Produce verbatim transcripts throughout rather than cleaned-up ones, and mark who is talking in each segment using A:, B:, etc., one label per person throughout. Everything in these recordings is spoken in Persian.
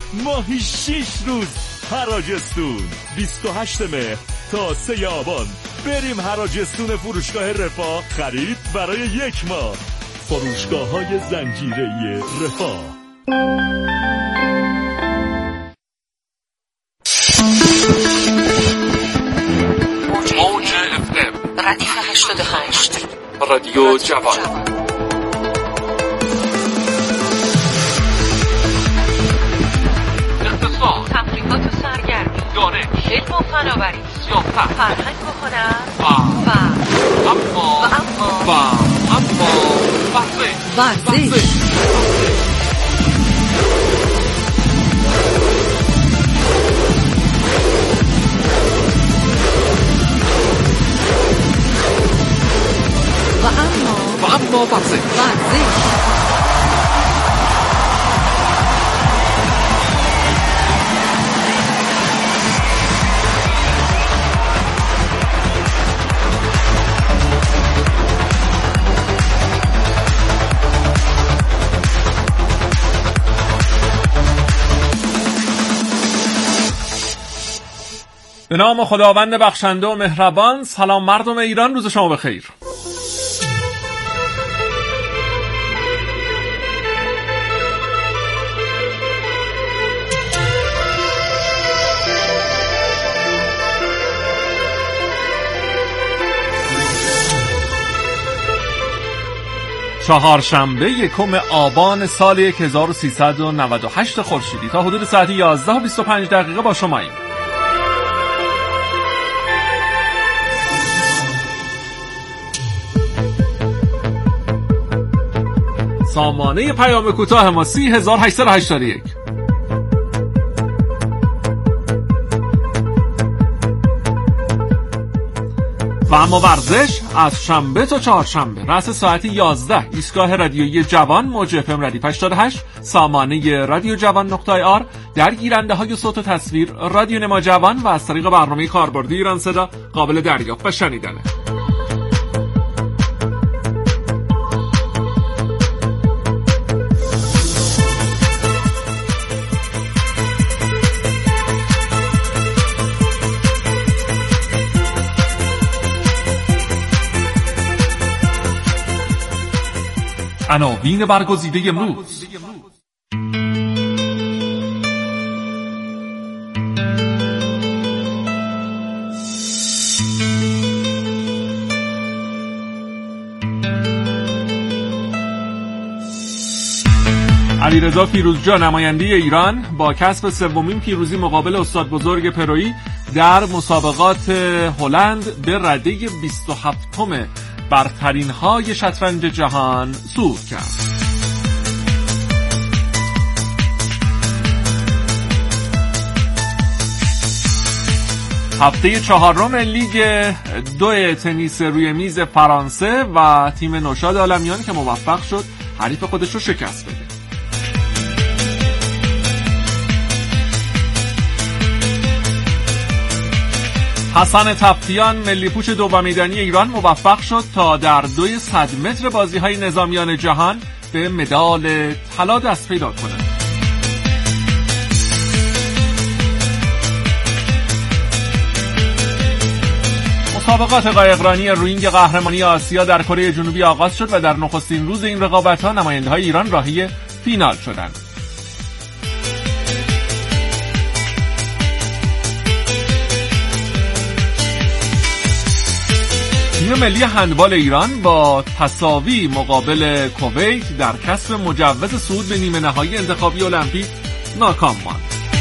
A: ماهی شیش روز حراجستون. بیست و هشتم مهر تا سه آبان بریم حراجستون فروشگاه رفاه. خرید برای یک ماه. فروشگاه های زنجیره‌ای رفاه.
B: موج اف ام
C: ردیف هشتاد و هشت
B: رادیو جوان. اقتصاد،
C: تفریحات و سرگرمی،
B: دانش،
C: علم و فناوری،
B: سیاست،
C: فرهنگ و هنر
B: و
C: و
B: اما
C: و اما
B: و اما ورزش
C: ورزش. و اما
B: و اما ورزش.
C: ورزش.
D: به نام خداوند بخشنده و مهربان. سلام مردم ایران، روز شما بخیر. چهارشنبه یکم آبان سال هزار و سیصد و نود و هشت خورشیدی تا حدود ساعت یازده و بیست و پنج دقیقه با شماییم. سامانه پیام کوتاه ما سی هزار و هشتصد و هشتاد و یک. و اما ورزش از شنبه تا چهارشنبه رأس ساعت یازده ایستگاه رادیویی جوان موج اف ام ردیف هشتاد و هشت، سامانه رادیو جوان نقطه آی آر، در گیرنده های صوت و تصویر رادیو نما جوان و از طریق برنامه کاربردی ایران صدا قابل دریافت و شنیدنه. عناوین برگزیده امروز: علیرضا فیروزجا نماینده ایران با کسب سومین پیروزی مقابل استاد بزرگ پرویی در مسابقات هلند به رده بیست و هفتم برترین های شطرنج جهان صعود کرد. هفته چهارم لیگ دو تنیس روی میز فرانسه و تیم نوشاد عالمیان که موفق شد حریف خودش رو شکست بده. حسن تفتیان ملی پوش دو میدانی ایران موفق شد تا در دوی صد متر بازی‌های نظامیان جهان به مدال طلا دست پیدا کند. مسابقات قایقرانی روینگ قهرمانی آسیا در کره جنوبی آغاز شد و در نخستین روز این رقابت‌ها نماینده‌های ایران راهی فینال شدند. تیم ملی هندبال ایران با تساوی مقابل کویت در کسب مجوز صعود به نیمه نهایی انتخابی المپیک ناکام ماند.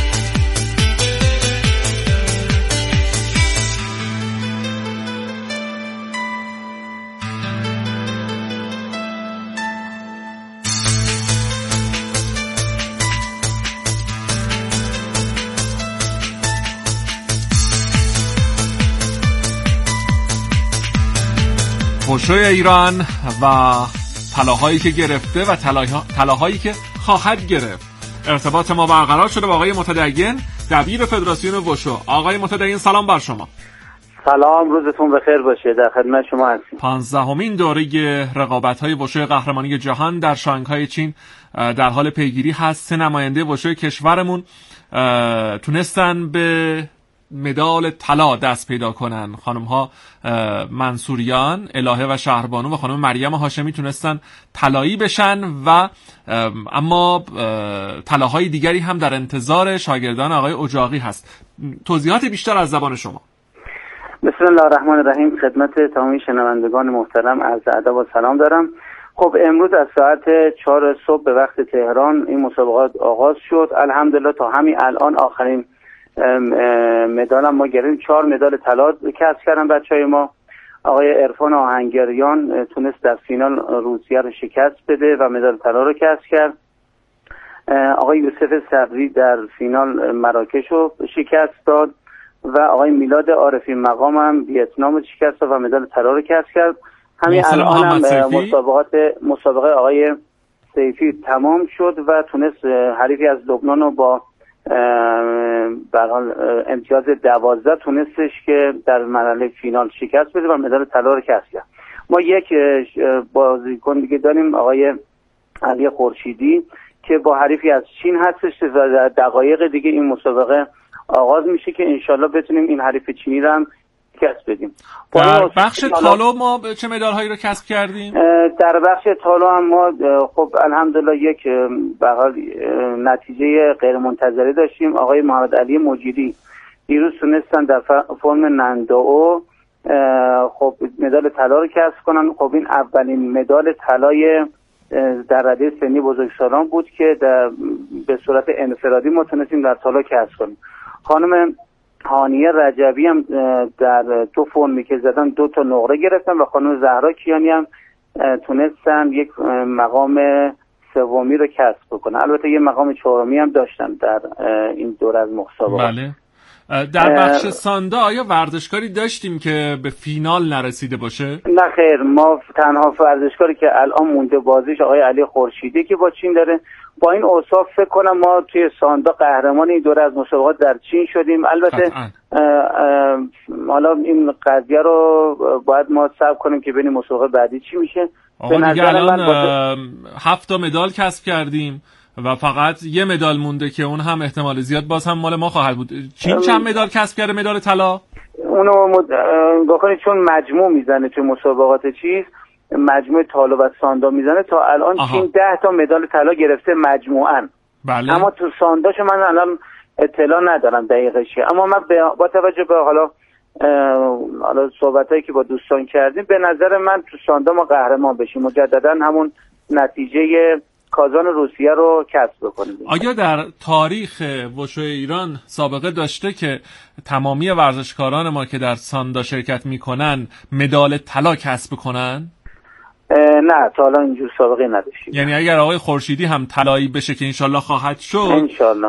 D: پشوی ایران و طلاهایی که گرفته و طلاهایی که خواهد گرفت. ارتباط ما برقرار شده با آقای متدین دبیر فدراسیون وشو. آقای متدین سلام بر شما.
E: سلام، روزتون بخیر باشه. در خدمت شما هستیم.
D: پانزدهمین دوره رقابت‌های وشو قهرمانی جهان در شانگهای چین در حال پیگیری هست. سه نماینده وشو کشورمون تونستن به مدال طلا دست پیدا کنن. خانم ها منصوریان، الهه و شهربانو و خانم مریم هاشمی تونستن طلایی بشن و اما طلاهای دیگری هم در انتظار شاگردان آقای اجاقی هست. توضیحات بیشتر از زبان شما.
E: بسم الله الرحمن الرحیم. خدمت تمامی شنوندگان محترم عرض ادب و سلام دارم. خب امروز از ساعت چهار صبح به وقت تهران این مسابقات آغاز شد. الحمدلله تا همین الان آخرین مدال هم ما گرفتیم. چهار مدال طلا کسب کردن بچهای ما. آقای عرفان آهنگریان تونست در فینال روسیه رو شکست بده و مدال طلا رو کسب کرد. آقای یوسف صبری در فینال مراکش رو شکست داد و آقای میلاد عارفی مقام هم ویتنام رو شکست داد و مدال طلا رو کسب کرد. همین الان هم مسابقات مسابقه آقای سیفی تمام شد و تونست حریفی از لبنان رو با به هر حال امتیاز دوازده تونستش که در مرحله فینال شکست بده و مدال طلا رو کسب کرد. ما یک بازیکن دیگه داریم آقای علی خورشیدی که با حریفی از چین هستش و در دقایق دیگه این مسابقه آغاز میشه که انشالله بتونیم این حریف چینی رو هم کسب بدیم.
D: در بخش طلا ما چه مدال هایی رو کسب کردیم؟
E: در بخش طلا هم ما خب الحمدلله یک به حال نتیجه غیر منتظره داشتیم. آقای محمد علی مجیری دیروز تونستن در فرم ننداو خب مدال طلا رو کسب کنن. خب این اولین مدال طلای در رده سنی بزرگسالان بود که در به صورت انفرادی ما تونستیم در طلا کسب کنیم. خانم هانیه رجبی هم در دو فرمی که زدن دو تا نقره گرفتن و خانم زهرا کیانی هم تونستن یک مقام سومی رو کسب بکنن. البته یه مقام چهارمی هم داشتن در این دور از مسابقات.
D: بله. در بخش ساندا آیا ورزشکاری داشتیم که به فینال نرسیده باشه؟
E: نه خیر، ما تنها ورزشکاری که الان مونده بازیش آقای علی خورشیدی که با چین داره. با این اوصاف فکر کنم ما توی ساندا قهرمان این دوره از مسابقات در چین شدیم. البته حالا این قضیه رو باید ما صبر کنیم که ببینیم مسابقه بعدی چی میشه.
D: آقا دیگه الان هفت تا مدال کسب کردیم و فقط یه مدال مونده که اون هم احتمال زیاد باز هم مال ما خواهد بود. چین چند مدال کسب کرده مدال طلا؟
E: اونو مد... بکنید چون مجموع میزنه توی مسابقات چیز مجموع طلا و ساندا میزنه تا الان آها. چین ده تا مدال طلا گرفته مجموعاً.
D: بله.
E: اما تو سانداشو من الان اطلاع ندارم دقیقش چیه. اما من با توجه به حالا حالا صحبتایی که با دوستان کردیم به نظر من تو ساندا ما قهرمان بشیم، مجددا همون نتیجه کازان روسیه رو کسب بکنیم.
D: آیا در تاریخ وشو ایران سابقه داشته که تمامی ورزشکاران ما که در ساندا شرکت میکنن مدال طلا کسب کنن؟
E: نه تا الان اینجور سابقه نداشتیم.
D: یعنی اگر آقای خورشیدی هم طلایی بشه که انشالله خواهد شد
E: انشالله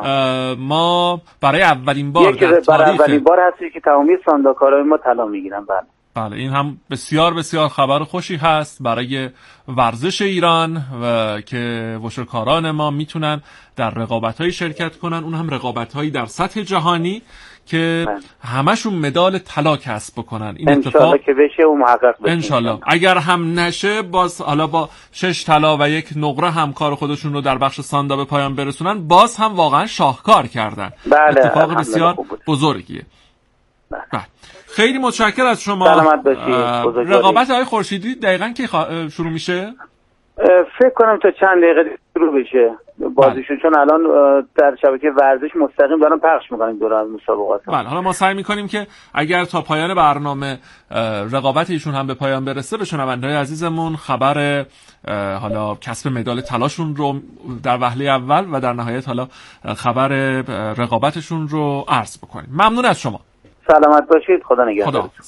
D: ما برای اولین بار
E: در تاریخ برای اولین بار هستی که تمامی سانداکارای ما طلا میگیرن. بله
D: بله این هم بسیار بسیار خبر خوشی هست برای ورزش ایران و که وشوکاران ما میتونن در رقابت‌های شرکت کنن، اون هم رقابت‌هایی در سطح جهانی که من. همشون مدال طلا کسب بکنن. این
E: اتفاق که بشه و محقق بشه
D: انشالله. اگر هم نشه باز حالا با شش طلا و یک نقره هم کار خودشون رو در بخش ساندا به پایان برسونن، باز هم واقعا شاهکار کردن.
E: بله.
D: اتفاق بسیار بزرگیه. بله. بله. خیلی متشکر از شما.
E: سلامت باشید.
D: رقابت های خورشیدی دقیقاً کی خوا... شروع میشه؟
E: فکر کنم تا چند دقیقه شروع بشه بازیشون، چون الان در شبکه ورزش مستقیم دارن پخش میکنن دور از مسابقات.
D: بله حالا ما سعی میکنیم که اگر تا پایان برنامه رقابت ایشون هم به پایان برسه به شنونده‌های عزیزمون خبر حالا کسب مدال طلاشون رو در وهله اول و در نهایت حالا خبر رقابتشون رو عرض بکنیم. ممنون از شما.
E: سلامت باشید. خدا نگهدار.
D: خدا.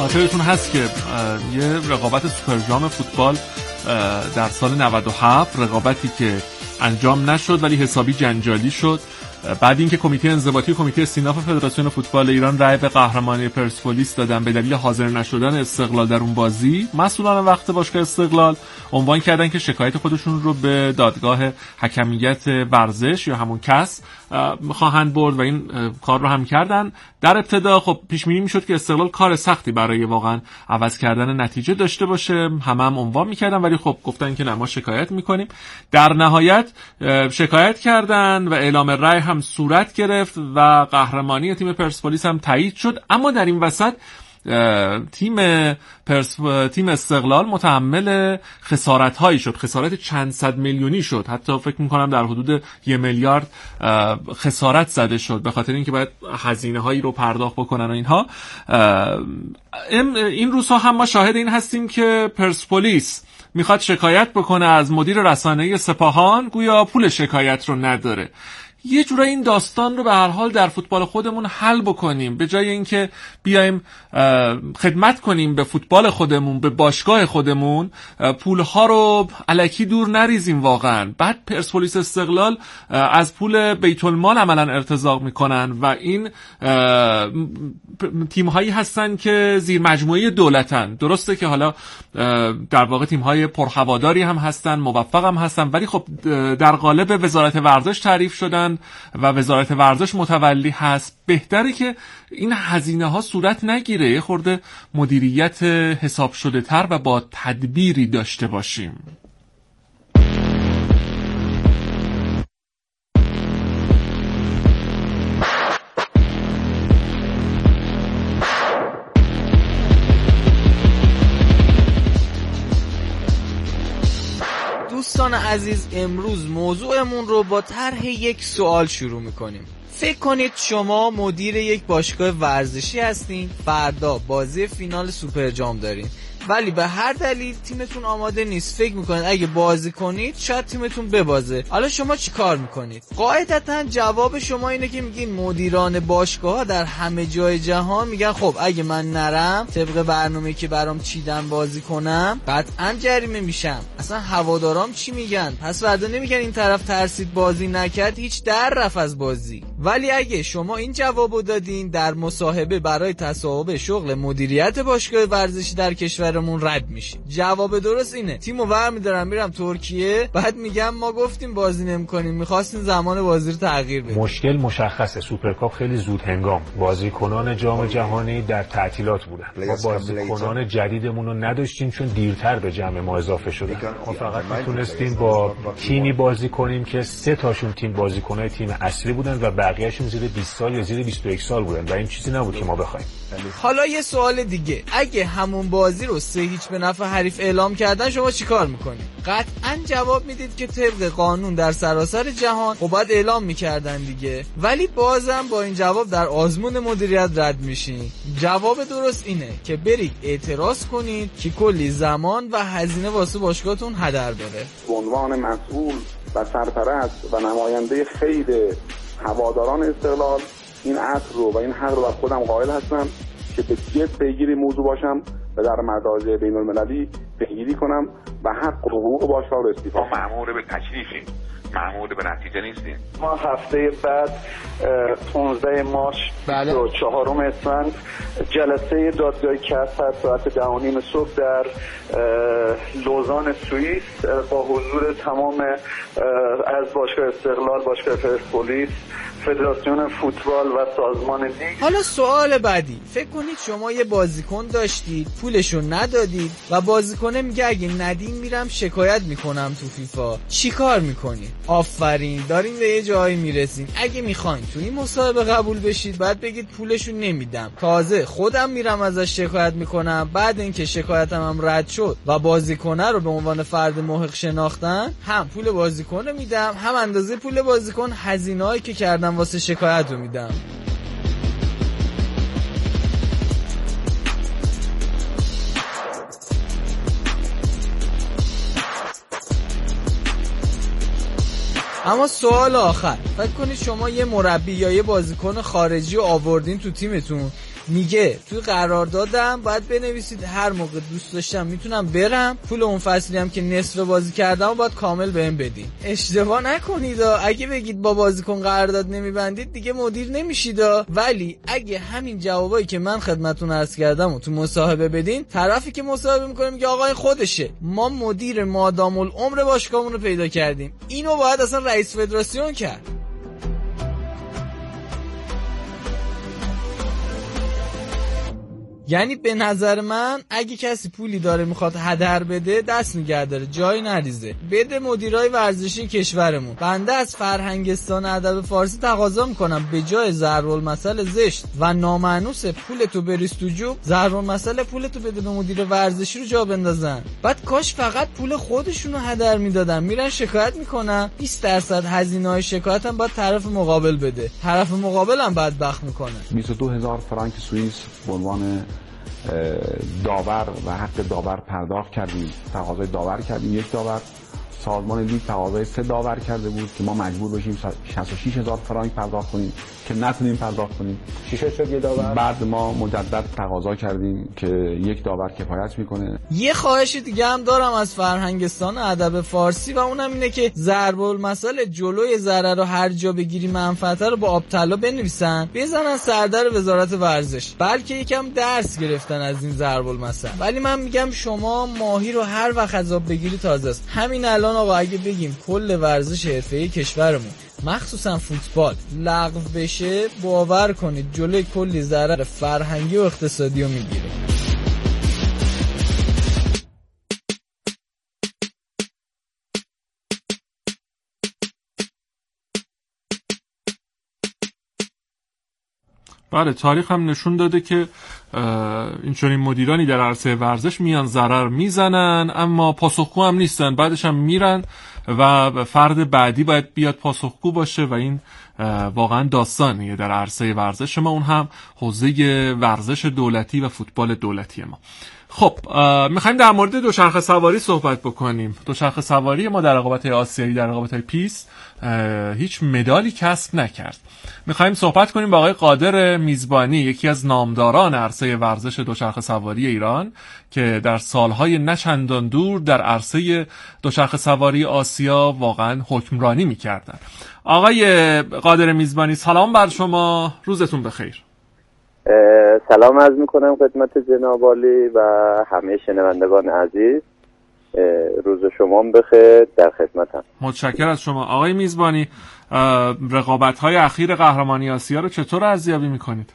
D: خاطرتون هست که یه رقابت سوپر جام فوتبال در سال نود و هفت، رقابتی که انجام نشد ولی حسابی جنجالی شد، بعد اینکه کمیته انضباطی و کمیته استیناف فدراسیون فوتبال ایران رأی به قهرمانی پرسپولیس دادن به دلیل حاضر نشدن استقلال در اون بازی، مسئولان وقت باشگاه استقلال عنوان کردن که شکایت خودشون رو به دادگاه حکمیت ورزش یا همون کس خواهند برد و این کار رو هم کردن. در ابتدا خب پیش بینی میشد که استقلال کار سختی برای واقعا عوض کردن نتیجه داشته باشه، همه هم عنوان میکردن، ولی خب گفتن که نه ما شکایت میکنیم. در نهایت شکایت کردن و اعلام رأی هم صورت گرفت و قهرمانی تیم پرسپولیس هم تایید شد. اما در این وسط تیم پرس... تیم استقلال متحمل خسارت هایی شد، خسارت چند صد میلیونی شد، حتی فکر میکنم در حدود یه میلیارد خسارت زده شد، به خاطر اینکه باید هزینه هایی رو پرداخت بکنن و اینها. این روزها هم ما شاهد این هستیم که پرسپولیس میخواد شکایت بکنه از مدیر رسانه‌ای سپاهان، گویا پول شکایت رو نداره. یه جورا این داستان رو به هر حال در فوتبال خودمون حل بکنیم، به جای اینکه بیایم خدمت کنیم به فوتبال خودمون، به باشگاه خودمون، پولها رو الکی دور نریزیم واقعا. بعد پرسپولیس استقلال از پول بیت المال عملا ارتزاق میکنن و این تیم‌هایی هستن که زیر مجموعه دولتن. درسته که حالا در واقع تیم‌های پرهواداری هم هستن، موفق هم هستن، ولی خب در قالب وزارت ورزش تعریف شدن و وزارت ورزش متولی هست. بهتره که این هزینه ها صورت نگیره، یه خورده مدیریت حساب شده تر و با تدبیری داشته باشیم.
F: دوستان عزیز، امروز موضوعمون رو با طرح یک سوال شروع میکنیم. فکر کنید شما مدیر یک باشگاه ورزشی هستین، فردا بازی فینال سوپر جام دارین، ولی به هر دلیل تیمتون آماده نیست. فکر میکنید اگه بازی کنید شاید تیمتون ببازه. حالا شما چی کار میکنید؟ قاعدتا جواب شما اینه که میگین مدیران باشگاه ها در همه جای جهان میگن خب اگه من نرم طبق برنامه‌ای که برام چیدن بازی کنم قطعا جریمه میشم. اصلا هوادارام چی میگن؟ پس فردا نمیگن این طرف ترسید بازی نکرد، هیچ در رفت از بازی. ولی اگه شما این جوابو دادین، در مصاحبه برای تصاحب شغل مدیریت باشگاه ورزشی در کشورمون رد میشین. جواب درست اینه: تیمو برمی‌دارم میرم ترکیه، بعد میگم ما گفتیم بازی نمی‌کنیم، می‌خواستیم زمان بازی رو تغییر بدیم.
G: مشکل مشخصه. سوپرکاپ خیلی زود هنگام، بازیکنان جام جهانی در تعطیلات بودن. ما بازیکنان جدیدمون رو نداشتیم چون دیرتر به جمع ما اضافه شدن. ما فقط میتونستیم با تیمی بازی کنیم که سه تاشون تیم بازیکنای تیم اصلی بودن و بقیه‌شون زیر بیست سال یا زیر بیست و یک سال بودن و این چیزی نبود که ما بخوایم.
F: حالا یه سوال دیگه: اگه همون بازی رو سه هیچ به نفع حریف اعلام کردن شما چیکار میکنید؟ قطعاً جواب میدید که طبق قانون در سراسر جهان خب باید اعلام میکردن دیگه. ولی بازم با این جواب در آزمون مدیریت رد میشین. جواب درست اینه که برید اعتراض کنید که کلی زمان و هزینه واسه باشگاهتون هدر بره.
H: به عنوان مسئول و سرپرست و نماینده خیر هواداران استقلال این عطر رو و این حق رو بر خودم قائل هستم که به جد پیگیر موضوع باشم و در مراجع بین المللی پیگیری کنم و حق و حقوق باشگاه رو استیفا.
I: ما مأمور به تکلیفیم، مأمور به نتیجه نیستیم.
J: ما هفته بعد پانزده مارس
F: بله.
J: و چهارم اسفند جلسه دادگاه کسب ساعت ده و نیم صبح در لوزان سوئیس با حضور تمام از باشگاه استقلال، باشگاه پرسپولیس، فدراسیون فوتبال و سازمان لیگ.
F: حالا سوال بعدی: فکر کنید شما یه بازیکن داشتید، پولشو ندادید و بازیکنه میگه اگه ندین میرم شکایت میکنم تو فیفا، چی کار میکنید؟ آفرین، دارین به یه جایی میرسین. اگه میخواین تو این مصاحبه قبول بشید بعد بگید پولشو نمیدم، تازه خودم میرم ازش شکایت میکنم. بعد اینکه شکایتم هم رد شد و بازیکنه رو به عنوان فرد محق شناختن، هم پول بازیکن رو میدم، هم اندازه پول بازیکن هزینه‌ای که کردم واسه شکایت رو میدم. اما سوال آخر: فکر کنید شما یه مربی یا یه بازیکن خارجی رو آوردین تو تیمتون میگه توی قراردادم باید بنویسید هر موقع دوست داشتم میتونم برم، پول اون فصلی هم که نصف بازی کردم باید کامل بهم بدین. اشتباه نکنید، اگه بگید با بازیکن قرارداد نمیبندید دیگه مدیر نمیشید. ولی اگه همین جوابایی که من خدمتتون عرض کردم و تو مصاحبه بدین، طرفی که مصاحبه میکنه میگه آقا خودشه، ما مدیر مادام العمر باشگاهمون رو پیدا کردیم. اینو باید اصلا رئیس فدراسیون کرد. یعنی به نظر من اگه کسی پولی داره میخواد هدر بده دست نگه داره، جایی نریزه، بده مدیرای ورزشی کشورمون. بنده از فرهنگستان ادب فارسی تقاضا میکنم به جای ضرب المثل زشت و نامانوس پولتو بریز تو جوب، ضرب المثل پولتو بده به مدیر ورزشی رو جا بندازن. بعد کاش فقط پول خودشونو هدر میدادن، میرن شکایت میکنن، بیست درصد هزینه‌های شکایت هم باید طرف مقابل بده، طرف مقابل هم بدبخت میکنه.
H: بیست و دو هزار فرانک سوئیس به عنوان داور و حق داور پرداخت کردیم، تقاضای داور کردیم، یک داور. سازمان لیگ تقاضای سه داور کرده بود که ما مجبور بشیم شصت و شش هزار فرانک پرداخت کنیم که نتونیم پرداخت کنیم. چی شد یه داور؟ بعد ما مجدد تقاضا کردیم که یک داور کفایت میکنه.
F: یه خواهش دیگه هم دارم از فرهنگستان ادب فارسی و اونم اینه که ضرب المثل جلوی ضرر رو هر جا بگیری منفعت رو با آب طلا بنویسن، بزنن سردر وزارت ورزش، بلکه یکم درس گرفتن از این ضرب المثل. ولی من میگم شما ماهی رو هر وقت از آب بگیری تازه است. همین الان آقا اگه بگیم کل ورزش حرفه‌ای کشورمون مخصوصا فوتبال لغو بشه، باور کنید جلوی کلی ضرر فرهنگی و اقتصادی رو میگیره.
D: بله، تاریخ هم نشون داده که اینچنین مدیرانی در عرصه ورزش میان ضرر میزنن اما پاسخگو هم نیستن، بعدش هم میرن و فرد بعدی باید بیاد پاسخگو باشه و این واقعا داستانیه در عرصه ورزش ما، اون هم حوزه ورزش دولتی و فوتبال دولتی ما. خب میخوایم در مورد دوچرخه سواری صحبت بکنیم. دوچرخه سواری ما در رقابت‌های آسیایی، در رقابت‌های پیست هیچ مدالی کسب نکرد. میخوایم صحبت کنیم با آقای قادر میزبانی، یکی از نامداران عرصه ورزش دوچرخه سواری ایران که در سالهای نچندان دور در عرصه دوچرخه سواری آسیا واقعا حکمرانی میکردن. آقای قادر میزبانی سلام بر شما، روزتون بخیر.
E: سلام عرض میکنم خدمت جناب عالی و همه شنوندگان عزیز، روز شما بخیر، در خدمتم.
D: متشکرم از شما. آقای میزبانی، رقابت‌های اخیر قهرمانی آسیا رو چطور ارزیابی میکنید؟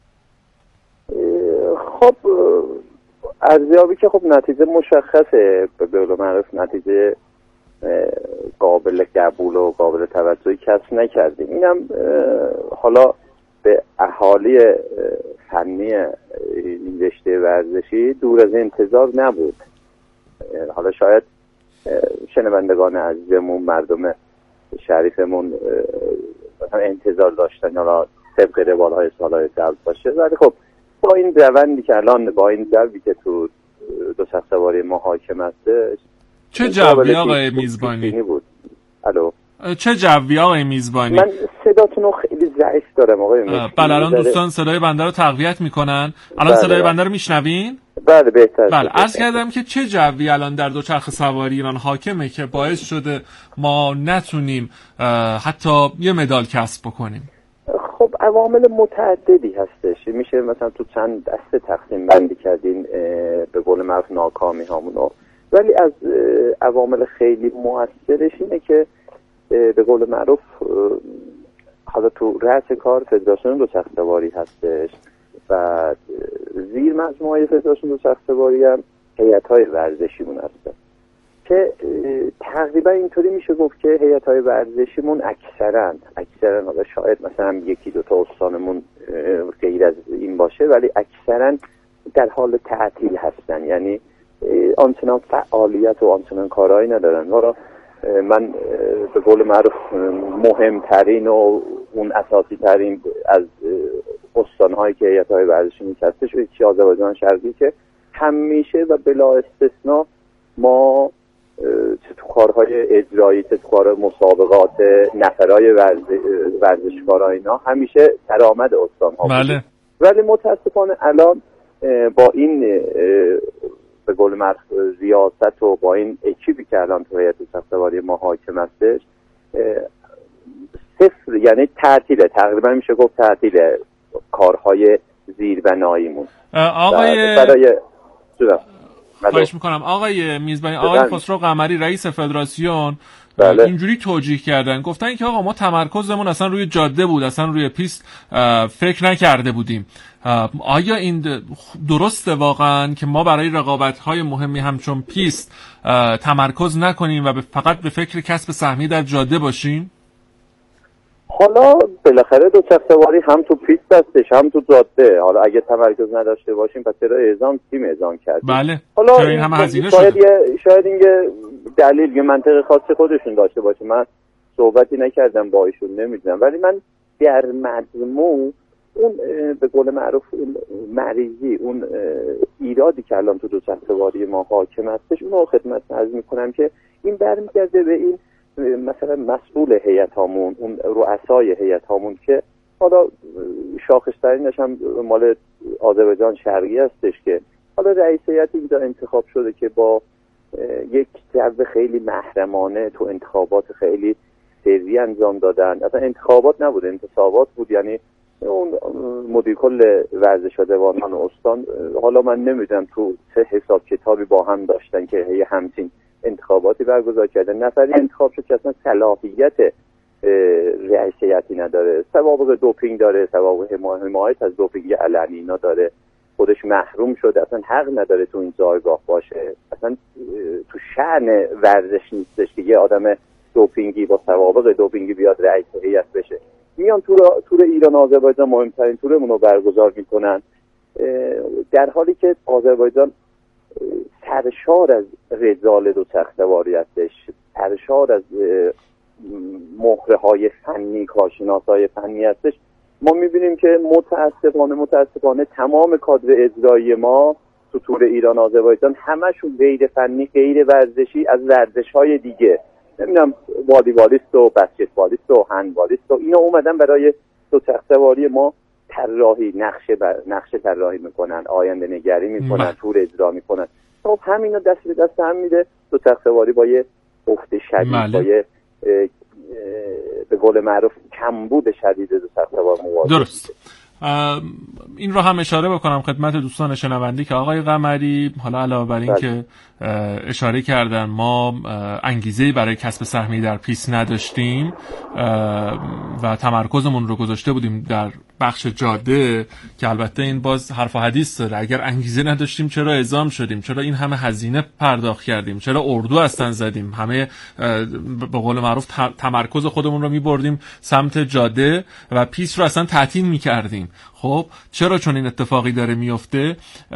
E: خب ارزیابی که خب نتیجه مشخصه، به قول معروف نتیجه قابل قبول و قابل توجهی کسب نکردیم. اینم حالا به اهالی فنی این رشته ورزشی دور از انتظار نبود. حالا شاید شنوندگان عزیزمون، مردم شریفمون مثلا انتظار داشتن حالا طبق روالهای سالهای قبل باشه، ولی خب با این روندی که الان، با این جوی که تو دوچرخه سواری ما حاکم هستش،
D: چه جوی آقای میزبانی
E: بود؟ الو،
D: چه جوی آقای میزبانی؟
E: من صداتون رو خیلی ضعیف دارم آقای میزبانی.
D: بله، الان دوستان صدای بنده رو تقویت میکنن. الان
E: بله
D: صدای بنده رو میشنوین؟
E: بله بهتر.
D: بله، عرض کردم که چه جوی الان در دوچرخه سواری ایران حاکمه که باعث شده ما نتونیم حتی یه مدال کسب بکنیم؟
E: خب عوامل متعددی هستش، میشه مثلا تو چند دسته تقسیم بندی کردین به قول معروف ناکامی هامونو، ولی از عوامل خیلی مؤثرش اینه که به قول معروف حالا تو رأس کار فدراسیون دوچرخه سواری هستش و زیر مجموعه فدراسیون دوچرخه سواری هم هیئت‌های ورزشیمون هستن که تقریبا اینطوری میشه گفت که هیئت‌های ورزشیمون اکثرا اکثرا حالا شاید مثلا یکی دو تا استانمون غیر از این باشه، ولی اکثرا در حال تعطیل هستن، یعنی آنچنان فعالیت و آنچنان کارهایی ندارن. حالا من به قول معروف مهمترین و اون اساسی ترین از استان‌هایی که هیئت‌های ورزشی هستش یکی آذربایجان شرقی که همیشه و بلا استثنا ما چه تو کارهای اجرایی، چه تو کار مسابقات، نفرای ورزشکارا اینا همیشه درآمد استان‌ها
D: بله.
K: ولی متاسفانه الان با این به قول معروف ریاست و با این اکیبی که الان تو هیئت دوچرخه‌سواری ما حاکم هستش صفر، یعنی تعطیله، تقریبا میشه گفت تعطیله کارهای زیربناییمون.
D: آقای
K: برای
D: خواهش میکنم آقای میزبانی، آقای خسرو قمری رئیس فدراسیون
K: بله.
D: اینجوری توجیه کردن، گفتن که آقا ما تمرکزمون اصلا روی جاده بود، اصلا روی پیست فکر نکرده بودیم. آیا این درسته واقعا که ما برای رقابت‌های مهمی همچون پیست تمرکز نکنیم و فقط به فکر کسب سهمیه در جاده باشیم؟
K: حالا بالاخره دوچرخه‌سواری هم تو پیست هستش هم تو جاده. حالا اگه تمرکز نداشته باشیم پس چرا اعزام تیم اعزام کردیم؟
D: بله.
K: حالا
D: چرا این همه هزینه
K: شاید
D: شده؟
K: یه شاید این یه دلیل یه منطق خاص خودشون داشته باشه. من صحبتی نکردم با ایشون، نمیدونم، ولی من در مجموع اون به قول معروف اون مریضی، اون ایرادی که الان تو دوچرخه‌سواری ما حاکم هستش، اونو خدمت عرض می‌کنم که این برمیگرده به این مثلا مسئول هیئتامون، اون رؤسای هیئتامون که حالا شاخص‌ترینش هم مال آذربایجان شرقی هستش که حالا رئیس هیئت اینجا انتخاب شده که با یک جو خیلی محرمانه تو انتخابات خیلی سری انجام دادن. اصلا انتخابات نبود، انتصابات بود. یعنی اون مدیر کل ورزش و دوانان استان، حالا من نمیدونم تو چه حساب کتابی با هم داشتن که یه همچین انتخاباتی برگزار کردن، نفری انتخاب شد که اصلا صلاحیت رئیس هیئتی نداره، سوابق دوپینگ داره، سوابق حمایت از دوپینگ علنی اینا داره، خودش محروم شده، اصلا حق نداره تو این جایگاه باشه، اصلا تو شأن ورزش نیستش که یه آدم دوپینگی با سوابق دوپینگی بیاد رئیس هیئت بشه. میان تور تور ایران آذربایجان مهمترین تورمون رو برگزار میکنن، در حالی که آذربایجان سرشار از رجال دوچرخه‌سواری هستش، سرشار از مهره های فنی، کارشناس های فنی هستش. ما میبینیم که متاسفانه متاسفانه تمام کادر اجرایی ما تو تور ایران آذربایجان همشون غیر فنی، غیر ورزشی، از ورزش های دیگه، نمیدونم والیبالیست و بسکتبالیست و هندبالیست و اینا اومدن برای دوچرخه‌سواری ما طراحی، نقشه بر نقشه طراحی میکنن، آینده نگری میکنن، تور اجرا میکنن. خب همینا دست به دست هم میده، دوچرخه‌سواری با یه افت شدید، با یه به قول معروف کمبود شدید دوچرخه‌سوار مواجه.
D: درست. این رو هم اشاره بکنم خدمت دوستان شنونده که آقای قمری حالا علاوه بر این که اشاره کردن ما انگیزه‌ای برای کسب سهمیه در پیست نداشتیم و تمرکزمون رو گذاشته بودیم در بخش جاده، که البته این باز حرف و حدیث داره. اگر انگیزه نداشتیم چرا اعزام شدیم؟ چرا این همه هزینه پرداخت کردیم؟ چرا اردو هستن زدیم؟ همه به قول معروف تمرکز خودمون رو می‌بردیم سمت جاده و پیست رو اصلا تعطیل می‌کردیم. خب چرا؟ چون این اتفاقی داره میفته.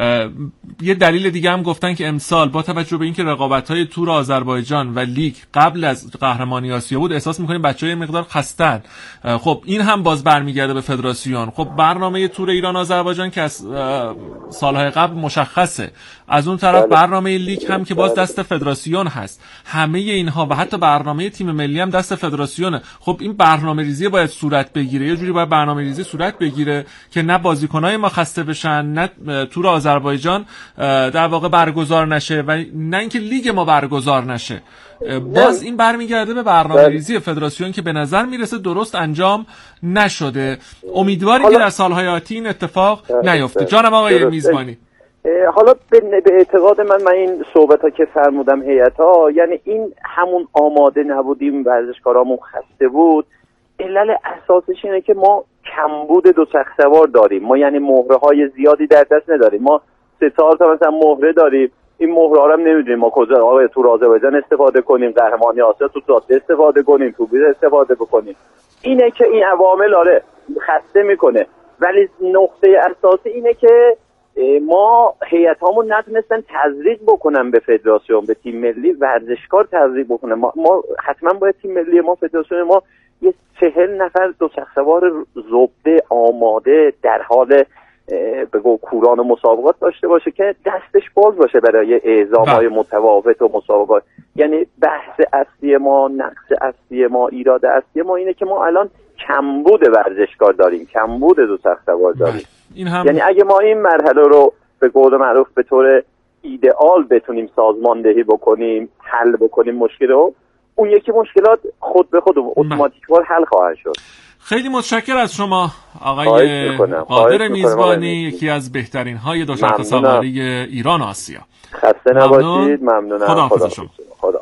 D: یه دلیل دیگه هم گفتن که امسال با توجه به اینکه رقابت‌های تور آذربایجان و لیگ قبل از قهرمانی آسیا بود، احساس می‌کنیم بچه‌ها مقدار خستن. خب این هم باز برمیگرده به فدراسیون. خب برنامه تور ایران آذربایجان که از سالهای قبل مشخصه، از اون طرف برنامه لیگ هم که باز دست فدراسیون هست. همه اینها و حتی برنامه تیم ملی هم دست فدراسیونه. خب این برنامه‌ریزی باید صورت بگیره، یه جوری باید برنامه‌ریزی صورت بگیره که نه بازیکنای ما خسته بشن، نه تور آذربایجان در واقع برگزار نشه و نه اینکه لیگ ما برگزار نشه. باز این برمیگرده به برنامه‌ریزی فدراسیون که به نظر میرسه درست انجام نشده. امیدواریم که در سالهای آتی این اتفاق نیفته. جانم آقای میزبانی.
K: حالا به اعتقاد من من این صحبت‌ها که فرمودم هیئت‌ها، یعنی این همون آماده نبودیم، ورزشکارامون خسته بود. علل اساسش اینه که ما کمبود دوچرخه‌سوار داریم. ما یعنی مهره‌های زیادی در دست نداریم. ما سه چهار تا مثلا مهره داریم، این مهره‌ها رو هم نمی‌دونیم ما کجا آقا تو آذربایجان استفاده کنیم، قهرمانی آسیا تو جاده استفاده کنیم، تو بیز استفاده بکنیم. اینه که این عوامل آره خسته میکنه، ولی نقطه اساسی اینه که ما هیئتامون نتونستن تزریق بکنن به فدراسیون، به تیم ملی ورزشکار تزریق بکنن. ما, ما حتما باید تیم ملی ما، فدراسیون ما یه چهل نفر دوچرخه‌سوار زبده آماده در حال بگو کوران و مسابقات داشته باشه که دستش باز باشه برای اعزام‌های متفاوت و مسابقات. یعنی بحث اصلی ما، نقص اصلی ما، ایراد اصلی ما اینه که ما الان کمبود ورزشکار داریم، کمبود دوچرخه‌سوار داریم.
D: این هم
K: یعنی اگه ما این مرحله رو به قول معروف به طور ایدئال بتونیم سازماندهی بکنیم، حل بکنیم مشکل رو، اون یکی مشکلات خود به خود اتوماتیکوار حل خواهد شد.
D: خیلی متشکر از شما آقای قادر میزبانی، یکی از بهترین های دوچرخه سواری ایران و آسیا.
K: خسته نباشید. ممنونم.
D: خداحافظ شما.
K: خدا.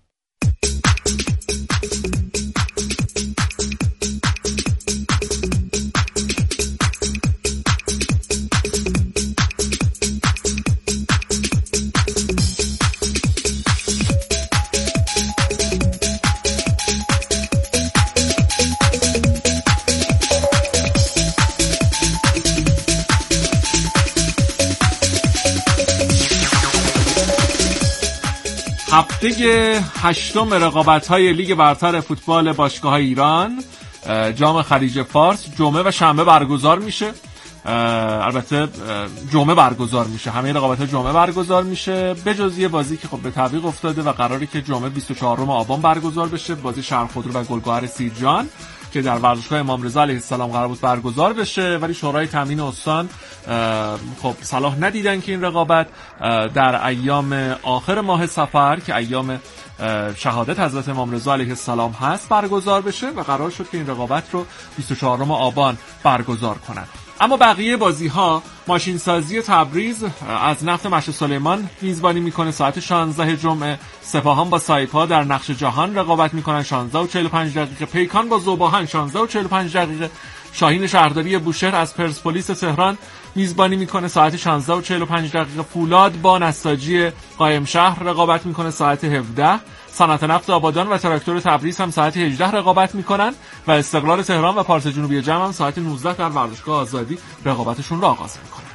D: هفته هشتم رقابت‌های لیگ برتر فوتبال باشگاه‌های ایران جام خلیج فارس جمعه و شنبه برگزار میشه. البته جمعه برگزار میشه، همه رقابت‌ها جمعه برگزار میشه بجز یه بازی که خب به تعویق افتاده و قراره که جمعه بیست و چهارم آبان برگزار بشه، بازی شهرخودرو و گلگهر سیرجان که در ورزشگاه امام رضا علیه السلام قرار بود برگزار بشه، ولی شورای تامین استان خب صلاح ندیدن که این رقابت در ایام آخر ماه صفر که ایام شهادت حضرت امام رضا علیه السلام هست برگزار بشه و قرار شد که این رقابت رو بیست و چهارم آبان برگزار کنند. اما بقیه بازی ها، ماشین سازی تبریز از نفت مشت سلیمان میزبانی میکنه ساعت شانزده جمعه، سپاهان با سایپا در نقش جهان رقابت میکنن شانزده و چهل و پنج دقیقه، پیکان با ذوباهن شانزده و چهل و پنج دقیقه، شاهین شهرداری بوشهر از پرسپولیس تهران میزبانی میکنه ساعت شانزده و چهل و پنج دقیقه، فولاد با نساجی قایم شهر رقابت میکنه ساعت هفده، صنعت نفت آبادان و تراکتور تبریز هم ساعت هجده رقابت میکنن و استقلال تهران و پارس جنوبی جمع هم ساعت نوزده در ورزشگاه آزادی رقابتشون را آغاز میکنن.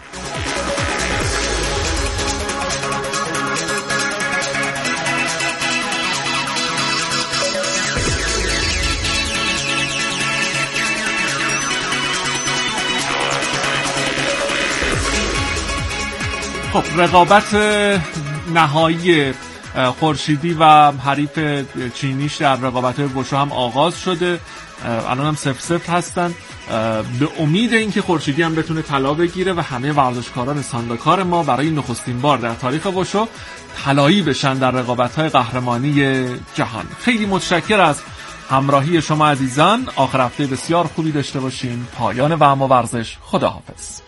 D: خب رقابت نهایی خورشیدی و حریف چینیش در رقابت‌های وشو هم آغاز شده، الان هم صفر صفر هستن. به امید اینکه خورشیدی هم بتونه طلا بگیره و همه ورزشکاران سانداکار ما برای نخستین بار در تاریخ وشو طلایی بشن در رقابت‌های قهرمانی جهان. خیلی متشکر از همراهی شما عزیزان، آخر هفته بسیار خوبی داشته باشین. پایان وهم و ورزش، خداحافظ.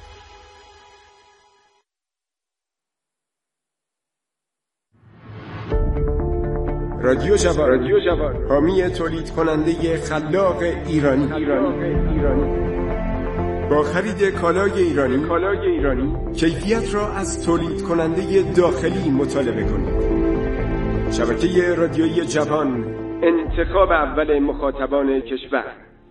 L: رادیو جوان، رادیو جوان، حامی تولید کننده خلاق ایرانی. با خرید کالای ایرانی، کالای ایرانی، کیفیت را از تولید کننده داخلی مطالبه کنید. شبکه رادیویی جوان، انتخاب اول مخاطبان کشور.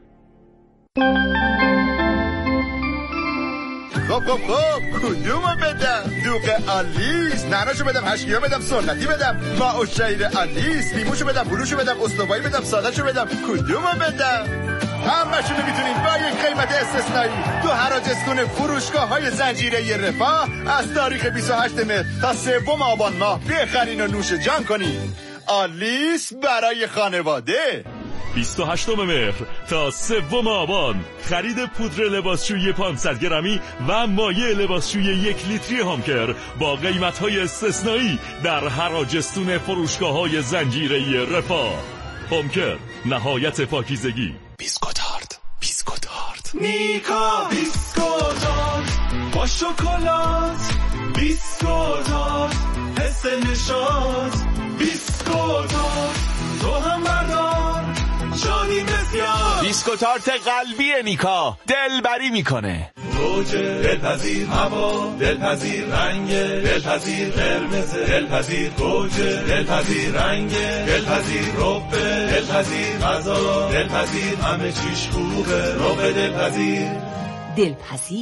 M: خب خب خب کدومو بدم؟ دوغ آلیس، نعناشو بدم، هشکیا بدم، سنتی بدم، ماء الشعیر آلیس، لیموشو بدم، بلوشو بدم، استوایی بدم، سادهشو بدم، کدومو بدم؟ همه‌شونو میتونید با یک قیمت استثنایی تو حراج اسکون فروشگاه‌های زنجیره رفاه از تاریخ بیست و هشتم مهر تا سوم آبان ماه بخرین و نوش جان کنید. آلیس برای خانواده.
A: بیست و هشتم مهر تا سوم آبان خرید پودر لباسشویی پانصد گرمی و مایع لباسشویی یک لیتری هامکر با قیمت‌های استثنایی در حراجستون فروشگاه‌های زنجیره رفاه. هامکر، نهایت پاکیزگی.
N: بیسکوتارد، بیسکوتارد،
O: میکا بیسکوتارد با شکلات، بیسکوتارد حس نشاط، بیسکوتارد تو هم بردار شادی بسیار.
N: بیسکوتارت قلبی نیکا دلبری میکنه.
O: گوجه دلپذیر، هوا دلپذیر، رنگ دلپذیر، قرمز دلپذیر، گوجه دلپذیر، رنگ دلپذیر، رب دلپذیر، غذا دلپذیر، همه چیش خوبه، رب دلپذیر.
C: دلپذیر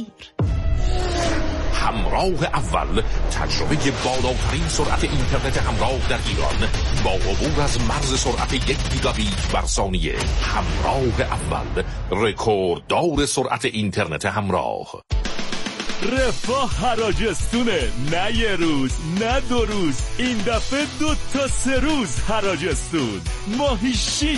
N: همراه اول، تجربه بالاترین سرعت اینترنت همراه در ایران با عبور از مرز سرعت یک گیگابیت بر ثانیه. همراه اول، رکورددار سرعت اینترنت همراه.
A: رفاه حراجستونه، نه یه روز نه دو روز، این دفعه دو تا سه روز حراجستون. ماهی شیش